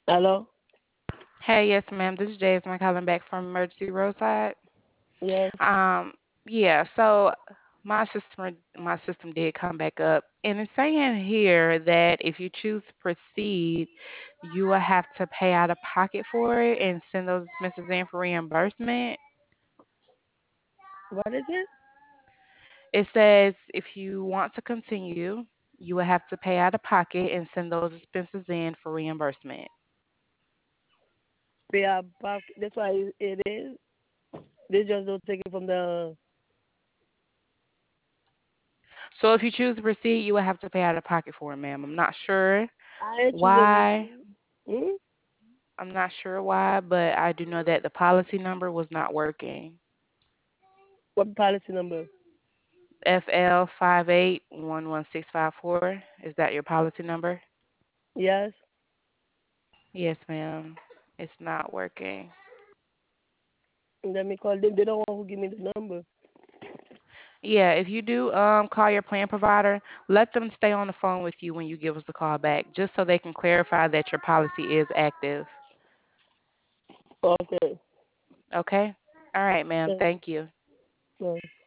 Hello? Hey, yes, ma'am. This is Jasmine calling back from Emergency Roadside. Yes. Um, yeah, so my system did come back up, and it's saying here that if you choose to proceed, you will have to pay out of pocket for it and send those expenses in for reimbursement. What is it? It says if you want to continue, you will have to pay out of pocket and send those expenses in for reimbursement. Pay a back. That's why it is. They just don't take it from the. So if you choose to proceed, you will have to pay out of pocket for it, ma'am. I'm not sure I ain't choose why. everything. Hmm? I'm not sure why, but I do know that the policy number was not working. What policy number? FL581165 Is that your policy number? Yes. Yes, ma'am. It's not working. Let me call them. They don't want to give me the number. Yeah, if you do call your plan provider, let them stay on the phone with you when you give us the call back, just so they can clarify that your policy is active. Okay. Okay? All right, ma'am. Yeah. Thank you. Yeah.